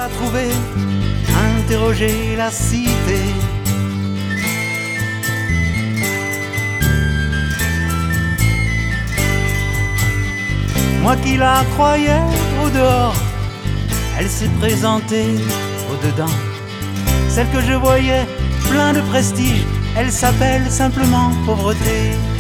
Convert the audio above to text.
la trouver, interroger la cité. Moi qui la croyais au dehors, elle s'est présentée au dedans. Celle que je voyais plein de prestige, elle s'appelle simplement pauvreté.